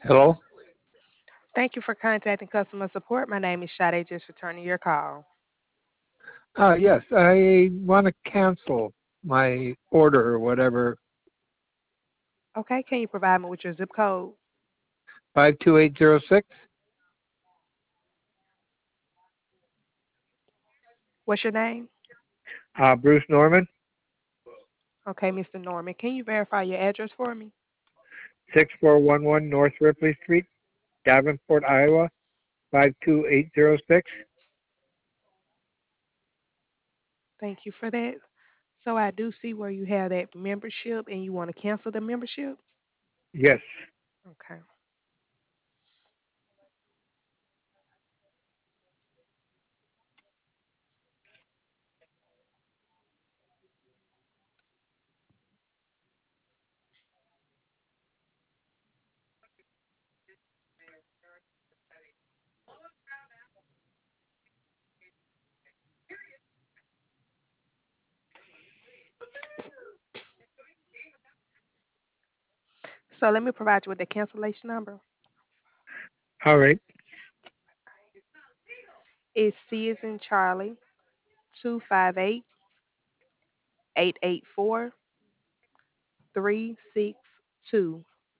Hello? Thank you for contacting customer support. My name is Sade, just returning your call. Yes, I want to cancel my order or whatever. Okay, can you provide me with your zip code? 52806. What's your name? Bruce Norman, Okay, Mr. Norman, can you verify your address for me? 6411 North Ripley Street, Davenport, Iowa, 52806. Thank you for that. So I do see where you have that membership and you want to cancel the membership? Yes. Okay. So let me provide you with the cancellation number. All right. It's C as in Charlie, 258-884-362.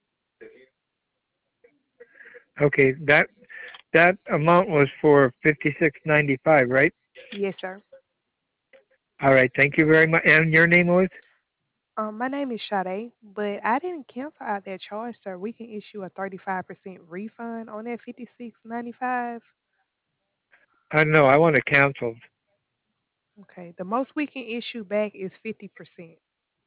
Okay. That amount was for 56.95, right? Yes, sir. All right. Thank you very much. And your name was? My name is Sade, but I didn't cancel out that charge, sir. We can issue a 35% refund on that 56.95. No, I want to cancel. Okay, the most we can issue back is 50%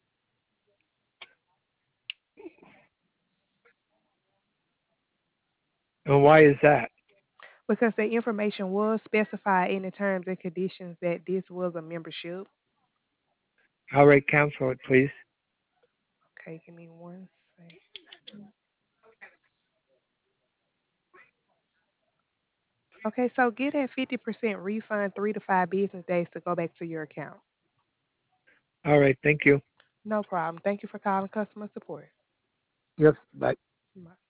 And why is that? because the information was specified in the terms and conditions that this was a membership. All right. Cancel it, please. Okay, give me one second. Okay, so get that 50% refund 3 to 5 business days to go back to your account. All right. Thank you. No problem. Thank you for calling customer support. Yes. Bye. Bye.